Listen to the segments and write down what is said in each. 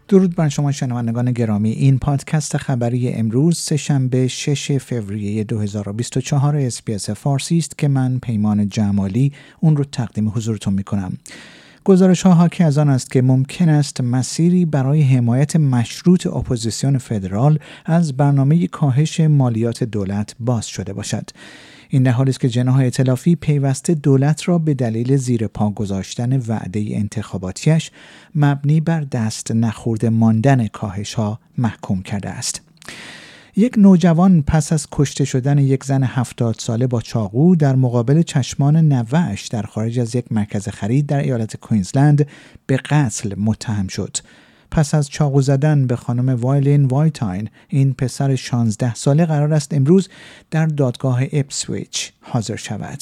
درود بر شما شنوندگان گرامی. این پادکست خبری امروز سه‌شنبه 6 فوریه 2024 اس‌بی‌اس فارسی است که من پیمان جمالی اون رو تقدیم حضورتون می‌کنم. گزارش‌ها حاکی از آن است که ممکن است مسیری برای حمایت مشروط اپوزیسیون فدرال از برنامه کاهش مالیات دولت باز شده باشد. این در حالی است که جناح ائتلافی پیوسته دولت را به دلیل زیر پا گذاشتن وعده انتخاباتیش مبنی بر دست نخورده ماندن کاهش‌ها محکوم کرده است. یک نوجوان پس از کشته شدن یک زن 70 ساله با چاقو در مقابل چشمان نوه‌اش در خارج از یک مرکز خرید در ایالت کوینزلند به قتل متهم شد. پس از چاقو زدن به خانم وایلین وایتاین، این پسر 16 ساله قرار است امروز در دادگاه اپسویچ حاضر شود.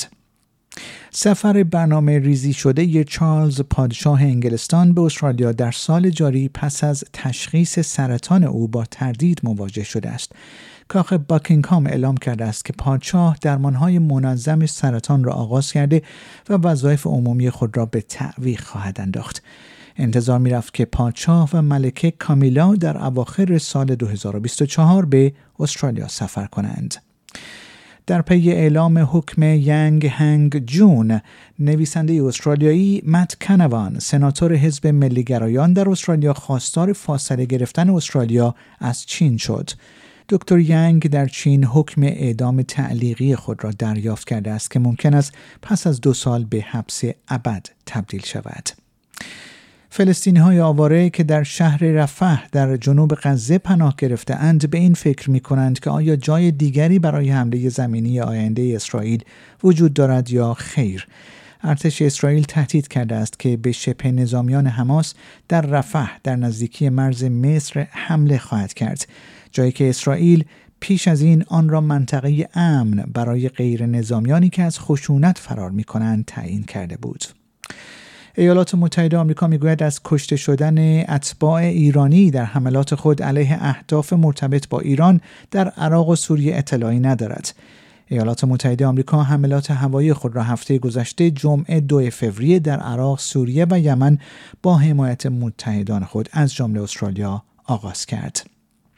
سفر برنامه ریزی شده چارلز پادشاه انگلستان به استرالیا در سال جاری پس از تشخیص سرطان او با تردید مواجه شده است. کاخ باکینگهام اعلام کرده است که پادشاه درمانهای منظم سرطان را آغاز کرده و وظایف عمومی خود را به تعویق خواهد انداخت. انتظار می‌رفت که پادشاه و ملکه کامیلا در اواخر سال 2024 به استرالیا سفر کنند. در پی اعلام حکم ینگ هنگ جون، نویسنده استرالیایی مت کنوان، سناتور حزب ملیگرایان در استرالیا، خواستار فاصله گرفتن استرالیا از چین شد. دکتر ینگ در چین حکم اعدام تعلیقی خود را دریافت کرده است که ممکن است پس از 2 سال به حبس ابد تبدیل شود. فلسطینی‌های آواره که در شهر رفح در جنوب غزه پناه گرفته اند به این فکر می‌کنند که آیا جای دیگری برای حمله زمینی آینده اسرائیل وجود دارد یا خیر. ارتش اسرائیل تهدید کرده است که به شبه نظامیان حماس در رفح در نزدیکی مرز مصر حمله خواهد کرد، جایی که اسرائیل پیش از این آن را منطقه امن برای غیر نظامیانی که از خشونت فرار می‌کنند تعیین کرده بود. ایالات متحده آمریکا میگوید از کشته شدن اتباع ایرانی در حملات خود علیه اهداف مرتبط با ایران در عراق و سوریه اطلاعی ندارد. ایالات متحده آمریکا حملات هوایی خود را هفته گذشته جمعه 2 فوریه در عراق، سوریه و یمن با حمایت متحدان خود از جمله استرالیا آغاز کرد.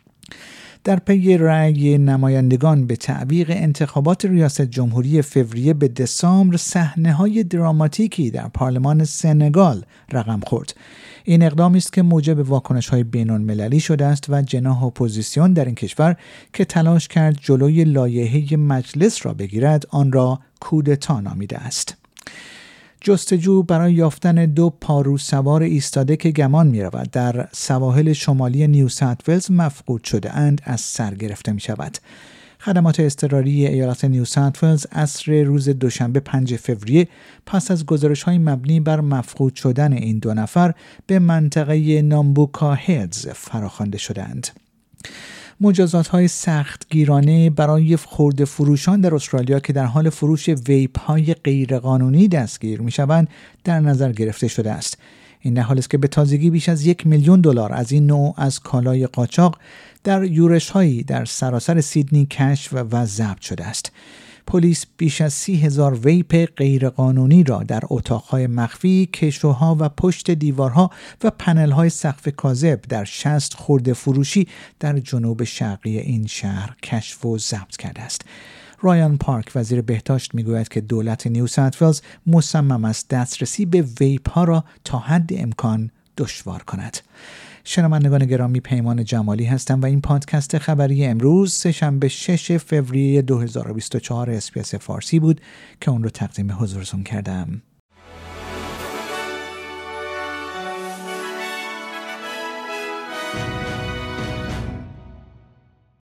در پی رأی نمایندگان به تعویق انتخابات ریاست جمهوری فوریه به دسامبر، صحنه‌های دراماتیکی در پارلمان سنگال رقم خورد. این اقدامی است که موجب واکنش‌های بین‌المللی شده است و جناح اپوزیسیون در این کشور که تلاش کرد جلوی لایحه مجلس را بگیرد، آن را کودتا نامیده است. جستجو برای یافتن 2 پارو سوار ایستاده که گمان می‌رود در سواحل شمالی نیو ساوت ولز مفقود شده اند از سر گرفته می‌شود. خدمات اضطراری ایالت نیو ساوت ولز عصر روز دوشنبه 5 فوریه پس از گزارش‌های مبنی بر مفقود شدن این 2 نفر به منطقه نامبوکا هیلز فراخوانده شدند. مجازات‌های سختگیرانه برای خرده فروشان در استرالیا که در حال فروش ویپ‌های غیرقانونی دستگیر می‌شوند در نظر گرفته شده است. این در حالی است که به تازگی بیش از $1 میلیون از این نوع از کالای قاچاق در یورش‌هایی در سراسر سیدنی کشف و ضبط شده است. پلیس بیش از 30,000 ویپ غیرقانونی را در اتاقهای مخفی، کشوها و پشت دیوارها و پنل‌های سقف کاذب در 60 خرده فروشی در جنوب شرقی این شهر کشف و ضبط کرده است. رایان پارک، وزیر بهداشت، میگوید که دولت نیو ساوت ولز مصمم است دسترسی به ویپ‌ها را تا حد امکان دشوار کند. شنوندگان گرامی، پیمان جمالی هستم و این پادکست خبری امروز سه‌شنبه 6 فوریه 2024 اس‌بی‌اس فارسی بود که اون رو تقدیم حضورتون کردم.